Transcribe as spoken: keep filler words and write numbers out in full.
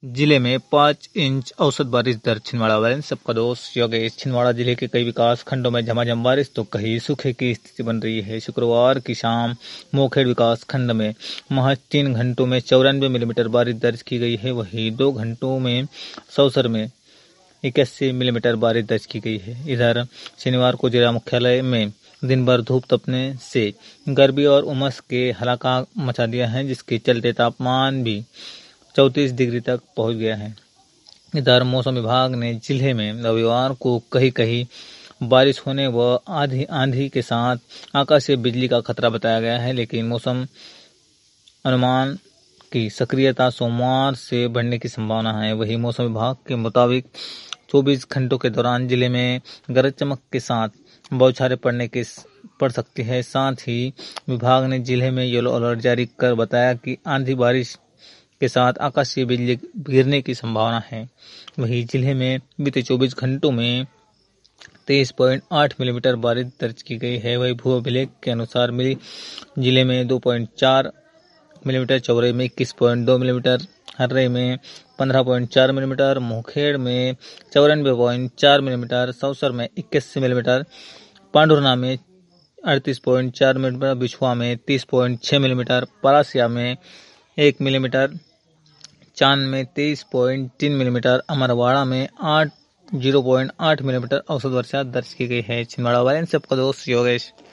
जिले में पाँच इंच औसत बारिश दर्ज। छिंदवाड़ा वाले सबका दोस्त योगेश। छिंदवाड़ा जिले के कई विकास खंडों में झमाझम बारिश तो कहीं सूखे की स्थिति बन रही है। शुक्रवार की शाम मोखेड़ विकास खंड में महज तीन घंटों में चौरानवे मिलीमीटर बारिश दर्ज की गई है। वहीं दो घंटों में सौसर में इक्यासी मिलीमीटर बारिश दर्ज की गई है। इधर शनिवार को जिला मुख्यालय में दिन भर धूप तपने से गर्मी और उमस के हलाका मचा दिया है, जिसके चलते तापमान भी चौंतीस डिग्री तक पहुंच गया है। इधर मौसम विभाग ने जिले में रविवार को कहीं कहीं बारिश होने व आंधी आंधी के साथ आकाशीय बिजली का खतरा बताया गया है, लेकिन मौसम अनुमान की सक्रियता सोमवार से बढ़ने की संभावना है। वहीं मौसम विभाग के मुताबिक चौबीस घंटों के दौरान जिले में गरज चमक के साथ बौछारें पड़ने की पड़ सकती है। साथ ही विभाग ने जिले में येलो अलर्ट जारी कर बताया कि आंधी बारिश के साथ आकाशीय बिजली गिरने की संभावना है। वहीं जिले में बीते चौबीस घंटों में तेईस पॉइंट आठ मिलीमीटर बारिश दर्ज की गई है। वहीं भू अभिलेख के अनुसार मिली जिले में दो पॉइंट चार मिलीमीटर, चौरई में इक्कीस पॉइंट दो मिलीमीटर, हर्रे में पंद्रह पॉइंट चार मिलीमीटर, मोखेड़ में चौरानवे पॉइंट चार मिलीमीटर, सौसर में इक्यासी मिलीमीटर, पांडुरना में अड़तीस पॉइंट चार मिलीमीटर, बिछुआ में तीस पॉइंट छह मिलीमीटर, परासिया में एक मिलीमीटर, चांद में तेईस पॉइंट तीन मिलीमीटर, अमरवाड़ा में आठ जीरो पॉइंट आठ मिलीमीटर औसत वर्षा दर्ज की गई है। छिंदवाड़ा वाले सबका दोस्त योगेश।